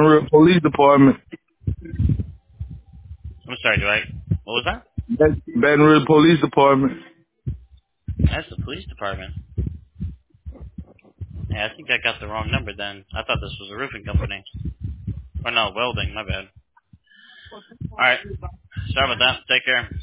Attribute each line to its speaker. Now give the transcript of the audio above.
Speaker 1: Ridge Police Department.
Speaker 2: I'm sorry, what was that?
Speaker 1: Baton Ridge Police Department.
Speaker 2: That's the police department. Yeah, I think I got the wrong number then. I thought this was a roofing company. Or no, welding, my bad. Alright, sorry about that. Take care.